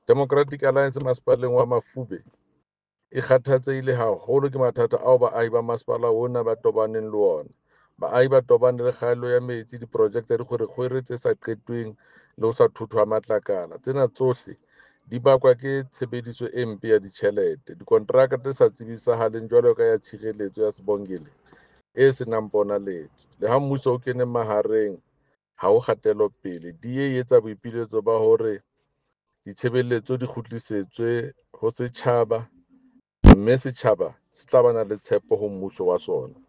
Democratic Alliance masepaleng wa Mafube e kgathatsehile haholo ke mathata ao baahi ba masepala ona ba tobaneng le ona. Baahi ba tobane le kgaello ya metsi, diprojeke tsa dikgwerekgwere tse sa qetweng le ho sa thuthwa matlakala. Tsena tsohle di bakwa ke tshebediso e mpe ya ditjhelete, dikonteraka tse sa tsebisahaleng jwalo ka ya tshireletso ya Sibongile e senang ponaletso. Le ha mmuso o kene mahareng, ha o kgatelopele. DA e etsa boipiletso ba hore ditshebeletso di kgutlisetswe ho setjhaba, mme setjhaba se tla bana le tshepo ho mmuso wa sona.